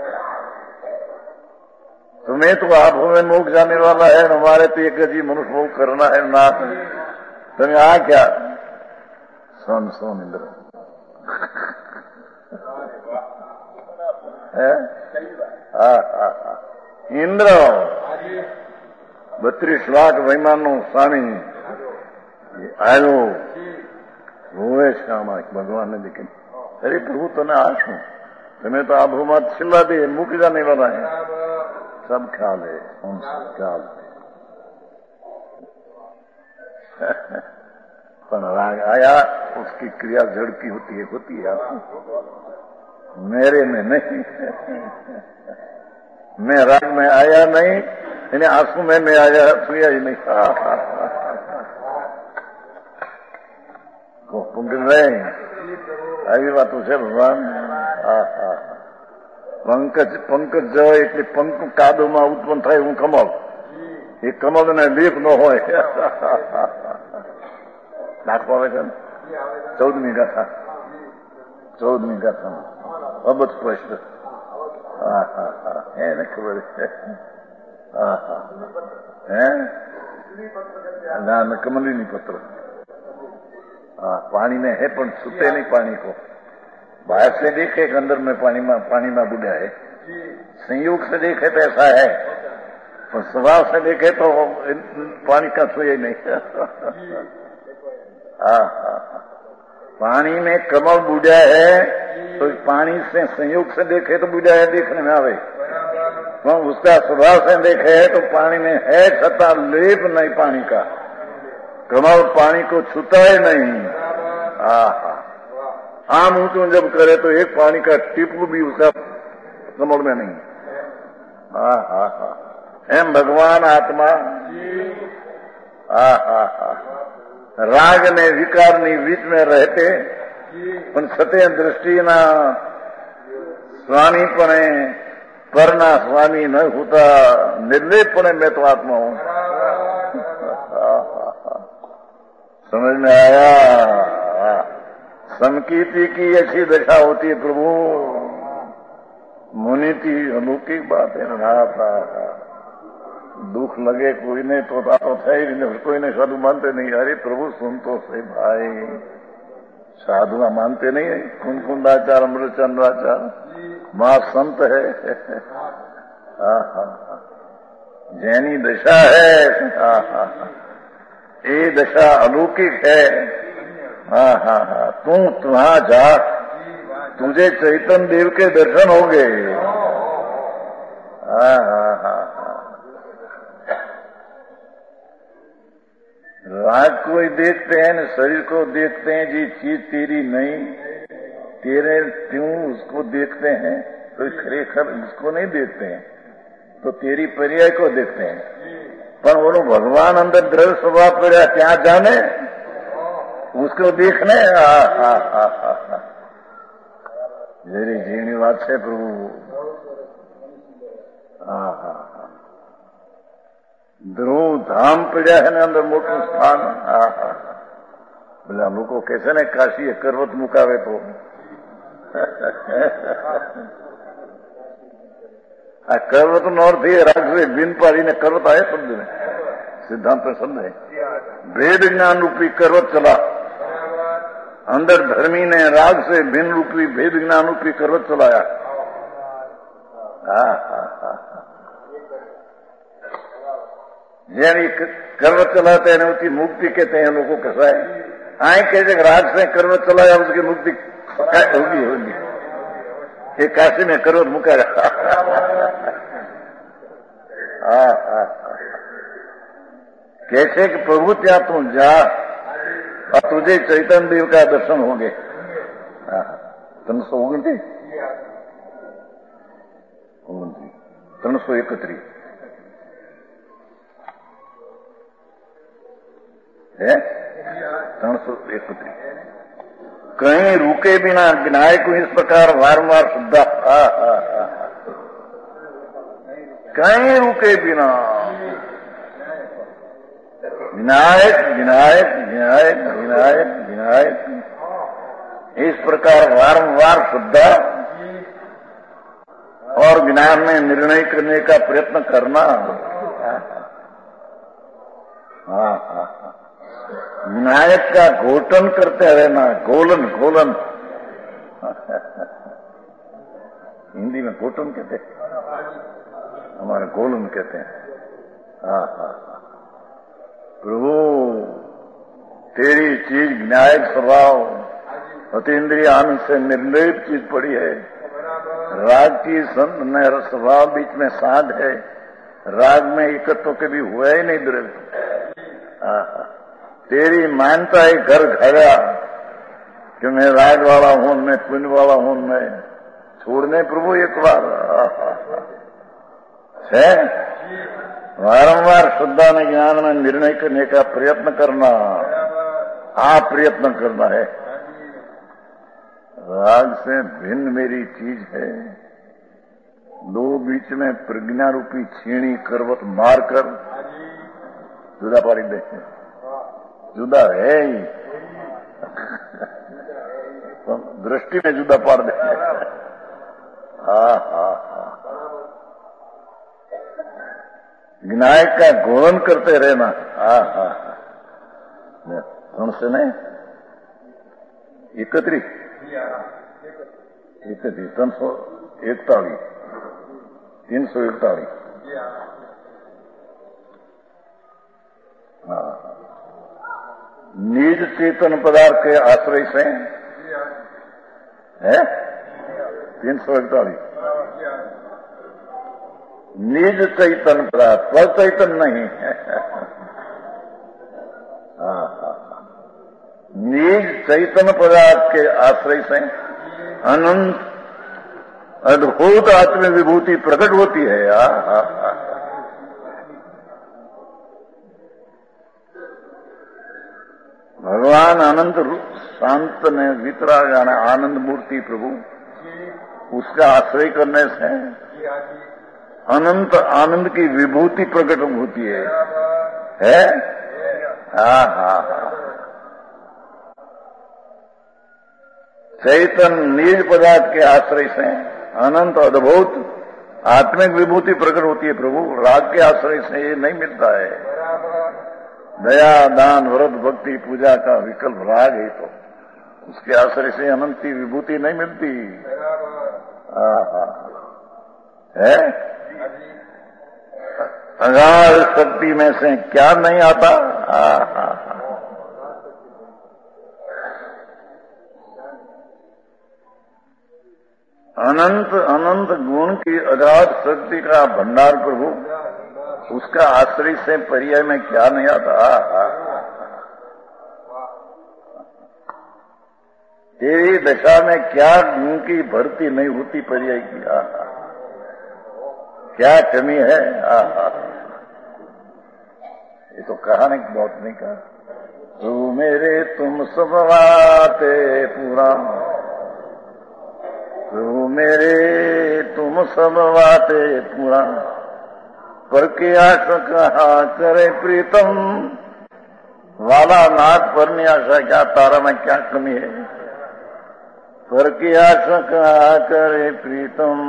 तुम्हें तो आभो में मोक्ष जाने वाला है, हमारे तो एक जी मनुष्य भोग करना है ना। तुम्हें आ क्या सोन इंद्र इंद्र 32 लाख વૈમાનો સ્વામી આવ્યો, રોવે શ્યામ भगवान ने देखे। अरे प्रभु तने आशू, तुम्हें तो आभू मत छिल्ला दे, मुक जाने वाला है। सब ख्याल है, ख्याल पर राग आया, उसकी क्रिया जड़ की होती है मेरे में नहीं। मैं राग में आया नहीं, इन्हें आंसू में मैं आया, सुया ही नहीं। पंकज नहीं આવી વાતો છે ભગવાન। પંકજ જય એટલે પંક કાદોમાં ઉત્પન્ન થાય હું કમળ, એ કમળને લેપ ન હોય। દાખલો આવે છે ને 14મી ગાથા અબજ સ્પષ્ટ। એને ખબર છે। ના કમલીની પત્ર पानी में है पर छूते नहीं पानी को। बाहर से देखे कि अंदर में पानी में बुढ़ा है, संयोग से देखे तो ऐसा है, पर स्वभाव से देखे तो पानी का छुए नहीं। पानी में कमल बुढ़ा है तो पानी से संयोग से देखे तो बुढ़ा है देखने में आवे, तो उसका स्वभाव से देखे तो पानी में है छता लेप नहीं पानी का। कमल पानी को छूता ही नहीं। आम ऊंचू जब करे तो एक पानी का टिपू भी उसका कमल में नहीं। एम भगवान आत्मा राग ने विकार नी बीच में रहते पण सत्य दृष्टि ना स्वामी पणे परना स्वामी न होता, निर्लेपणे मैं तो आत्मा हूं। समझ में आया? समकीर्ति की ऐसी दशा होती है प्रभु। मुनि की अलौकिक बात है ना। दुख लगे कोई ने तो था ही नहीं, कोई ने साधु मानते नहीं। अरे प्रभु सुन तो सही भाई, साधुआ मानते नहीं है। कुंकुंडाचार अमृतचंद्राचार मां संत है। जैनी दशा है, ये दशा अलौकिक है। तू वहां जा, तुझे चैतन्य देव के दर्शन होंगे। राग को ही देखते हैं, शरीर को देखते हैं जी, चीज तेरी नहीं, तेरे क्यों उसको देखते हैं, तो खरेखर उसको नहीं देखते हैं, तो तेरी पर्याय को देखते हैं। पर वो भगवान अंदर द्रव्य स्वभाव पर क्या जाने, उसको देखने। मेरी जीवनी बात है प्रभु। ध्रुव धाम पड़ा है ने अंदर मोटू स्थान। बोले हम लोग को कैसे ने काशी है करवत मुकावे तो करवत नॉर्थ ही राग से बिन पारी ने करवत आए शब्द में, सिद्धांत में शब्द है। भेद ज्ञान रूपी करवत चला, अंदर धर्मी ने राग से भिन्न रूपी भेद ज्ञान रूपी करवत चलाया। यानी करवत चलाते हैं उसकी मुक्ति कहते हैं लोगों को। कैसा है आए कहते राग से करवत चलाया उसकी मुक्ति होगी। ये काशी में करवत मुका कैसे कि प्रभु त्या तू जा और तुझे चैतन्य देव का दर्शन होंगे। 329 331 है 331। कहीं रुके बिना विनायक को इस प्रकार वारंवार शुद्धा। कहीं रुके बिना विनायक विनायक विनायक विनायक विनायक इस प्रकार वारंवार शुद्धा और ज्ञान में निर्णय करने का प्रयत्न करना। विनायक का घोटन करते रहना, गोलन गोलन हिंदी में घोटन कहते हैं, हमारे गोलन कहते हैं। प्रभु तेरी चीज विनायक स्वभाव अतीन्द्रिय आनंद से निर्लेप चीज पड़ी है। राग की संत में स्वभाव बीच में साध है, राग में एकत्व कभी हुआ ही नहीं द्रव्य। तेरी मानता है घर घरा कि मैं राग वाला हूं, मैं पुण्य वाला हूं, मैं छोड़ने प्रभु एक बार है। वारंवार शुद्धा ने ज्ञान में निर्णय करने का प्रयत्न करना, आप प्रयत्न करना है। राग से भिन्न मेरी चीज है। दो बीच में प्रज्ञा रूपी छीणी करवत मारकर जुदा पारी देखे, जुदा है ही तो दृष्टि में जुदा पार दे। विनायक का गुणन करते रहना। कौन से नहीं 31 341 निज चेतन पदार्थ के आश्रय से है 341। निज चैतन पदार्थ, पर चैतन नहीं है। निज चैतन पदार्थ के आश्रय से अनंत अद्भुत आत्म विभूति प्रकट होती है। भगवान अनंत रूप शांत में वितरा जाना आनंद मूर्ति प्रभु, उसका आश्रय करने से अनंत आनंद की विभूति प्रकट होती है। चैतन निज पदार्थ के आश्रय से अनंत अद्भुत आत्मिक विभूति प्रकट होती है प्रभु। राग के आश्रय से ये नहीं मिलता है। दया दान व्रत भक्ति पूजा का विकल्प राग है, तो उसके आश्रय से अनंत की विभूति नहीं मिलती है। अगाध शक्ति में से क्या नहीं आता। अनंत अनंत गुण की अगाध शक्ति का भंडार प्रभु, उसका आश्रय से पर्याय में क्या नहीं आता। तेरी दशा में क्या गुण की भर्ती नहीं होती पर्याय की। क्या कमी है। ये तो कहा नहीं, बहुत नहीं कहा। तू मेरे तुम सब बाते पूरा, तू मेरे तुम सब बातें पूरा, पर की आशा कहा करे प्रीतम। वाला नाथ पर आशा क्या, तारा में क्या कमी है। पर की आशा कहा करे प्रीतम,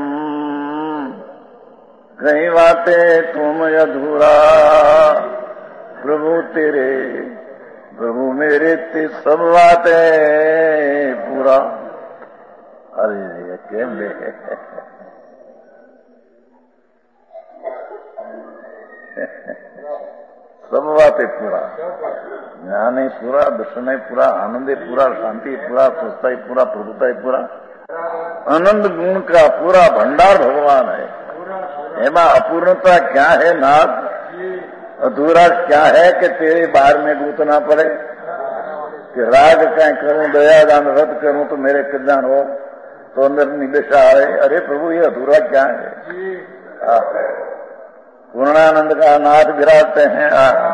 कई बातें तुम अधूरा। प्रभु तेरे प्रभु मेरे ते सब बातें पूरा। अरे केम ले सब बातें पूरा, ज्ञान पूरा, दर्शन पूरा, आनंद पूरा, शांति पूरा, स्वस्थता पूरा, प्रभुता पूरा, आनंद गुण का पूरा भंडार भगवान है। एमा अपूर्णता क्या है नाथ, अधूरा क्या है कि तेरे बाहर में गूंथना पड़े, कि राग क्या करूं, दया दान रद्द करूं तो मेरे कल्याण हो, तो अंदर निदेशा आए। अरे प्रभु ये अधूरा क्या है। पूर्णानंद का नाथ विराजते हैं।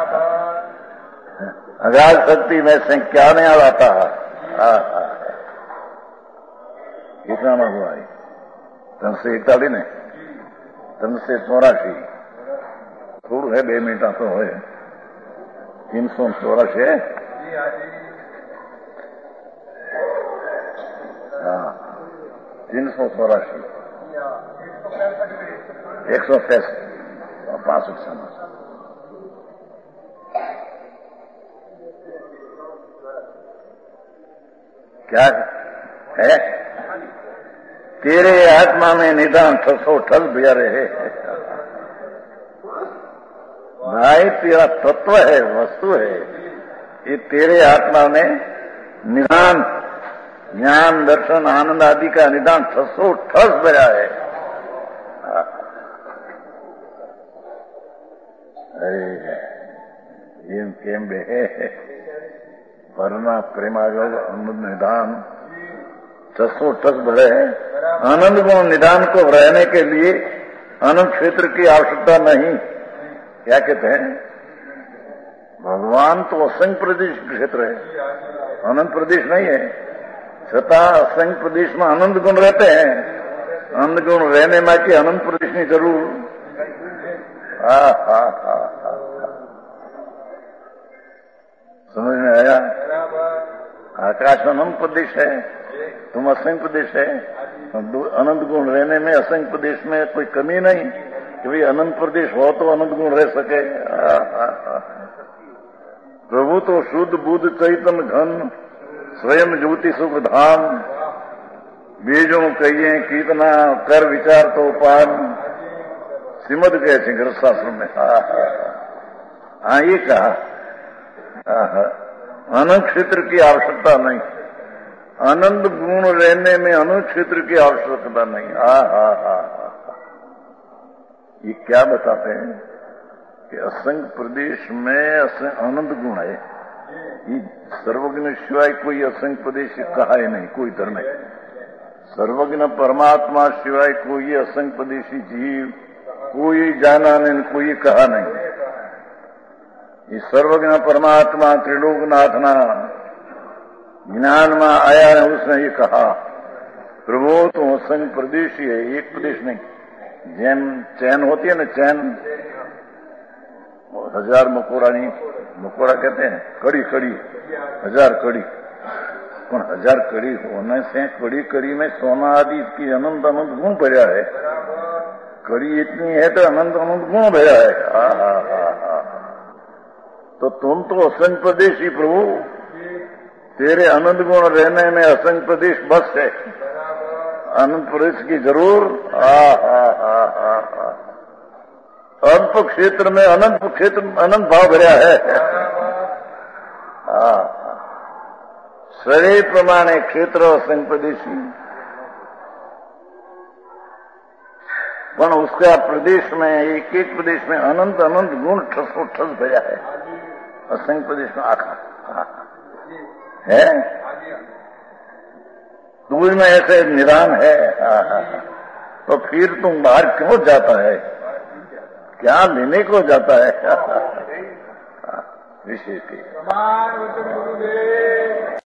अगाध शक्ति में से क्या नहीं आता। कितना में हुआ 341 ने 384 थोड़ू है 2 मिनट तो हो 384 है। हाँ 384 165 समय क्या है। तेरे आत्मा में निदान ठसो ठस भैया रहे। भाई तेरा तत्व है, वस्तु है, ये तेरे आत्मा में निदान ज्ञान दर्शन आनंद आदि का निदान ठसो ठस भरा है। अरे ये केम बे वरना प्रेमायोग आनंद निदान ठसो ठस भरे है। आनंद गुण निदान को रहने के लिए अनंत क्षेत्र की आवश्यकता नहीं। क्या कहते हैं, भगवान तो असंख्य प्रदेश क्षेत्र है, अनंत प्रदेश नहीं है। छता असंख्य प्रदेश में आनंद गुण रहते हैं। आनंद गुण रहने में कि अनंत प्रदेश नहीं जरूर। समझ में आया। आकाश अनंत प्रदेश है, तुम असंख्य प्रदेश है। अनंत गुण रहने में असंख्य प्रदेश में कोई कमी नहीं कि भाई अनंत प्रदेश हो तो अनंत गुण रह सके। प्रभु तो शुद्ध बुद्ध चैतन्य घन स्वयं ज्योति सुख धाम। बीजों कहिए कीतना कर विचार तो पान, श्रीमद गए थे गृहस्थाश्रम में। हाँ ये कहा अनंत क्षेत्र की आवश्यकता नहीं। आनंद गुण रहने में अनंत क्षेत्र की आवश्यकता नहीं। ये क्या बताते हैं कि असंख्य प्रदेश में आनंद गुण है। ये सर्वज्ञ सिवाय कोई असंख्य प्रदेश कहा है नहीं, कोई धर्म है। सर्वज्ञ परमात्मा सिवाय कोई असंख्य प्रदेशी जीव कोई जाना नहीं, कोई कहा नहीं। ये सर्वज्ञ परमात्मा त्रिलोकनाथना ज्ञान में आया है, उसने ये कहा प्रभु तो असंख्य प्रदेश ही है, एक प्रदेश नहीं। जैन चैन होती है ना, चैन 1000 मकोड़ा नहीं, मकोड़ा कहते हैं, कड़ी कड़ी 1000 कड़ी પણ 1000 કડી હોने से कड़ी कड़ी में सोना आदि की अनंत अनंत गुण भरा है। कड़ी इतनी है तो अनंत अनंत गुण भरा है। तो तुम तो असंख्य प्रदेशी प्रभु, तेरे अनंत गुण रहने में असंख्य प्रदेश बस है, अनंत प्रदेश की जरूर। अल्प क्षेत्र में अनंत क्षेत्र अनंत भाव भरा है। शरीर प्रमाणे क्षेत्र असंख्य प्रदेशी, पण उसका प्रदेश में एक एक प्रदेश में अनंत अनंत गुण ठसो ठस भरा है। असंख्य प्रदेश में आखा है, दूर में ऐसे निदान है। तो फिर तुम बाहर क्यों जाता है, क्या लेने को जाता है? विशेष